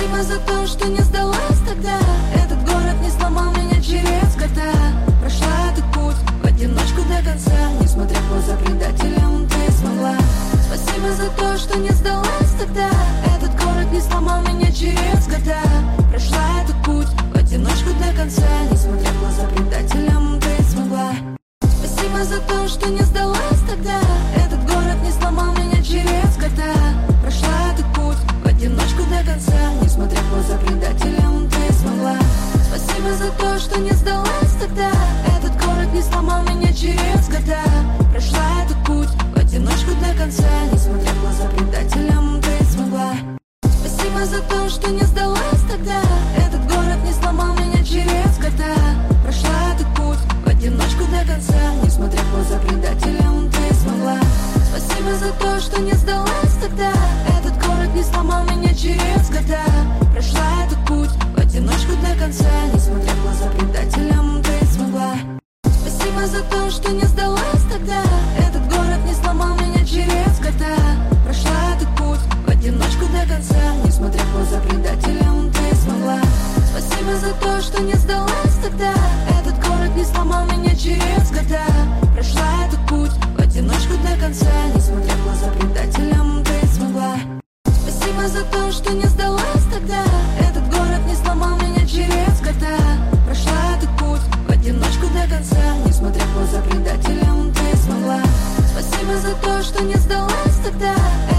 Спасибо за то, что не сдалась тогда. Этот город не сломал меня через года. Прошла этот путь в одиночку до конца. Несмотря в глаза предателям, ты смогла. Спасибо за то, что не сдалась тогда. Этот город не сломал меня через года. Прошла этот путь в одиночку до конца. Несмотря в глаза предателям, ты смогла. Спасибо за то, что не сдалась тогда. Этот город не сломал меня через года. Прошла этот путь в одиночку до конца. Несмотря в глаза предателям, ты смогла. Спасибо за то, что не сдалась тогда. Этот город не сломал меня через года. Прошла этот путь в одиночку до конца. Несмотря в глаза предателям, ты смогла. Спасибо за то, что не сдалась тогда. Этот город не сломал меня через года. Прошла этот путь в одиночку до конца. Несмотря в глаза предателям, ты смогла. Спасибо за то, что не сдалась тогда. Этот город не сломал меня через года. Прошла этот путь в одиночку до конца. Несмотря в глаза предателям, ты смогла. Спасибо за то, что не сдалась тогда. Этот город не сломал меня через года. Прошла этот путь в одиночку до конца. Несмотря в глаза предателям, ты смогла. Спасибо за то, что не сдалась тогда. Этот город не сломал меня через года. Прошла этот путь в одиночку до конца. Несмотря в глаза предателям, ты смогла. Спасибо за то, что не сдалась тогда. Этот город не сломал меня через года. Прошла этот путь в одиночку до конца. Несмотря в глаза предателям, ты смогла. Спасибо за то, что не сдалась тогда.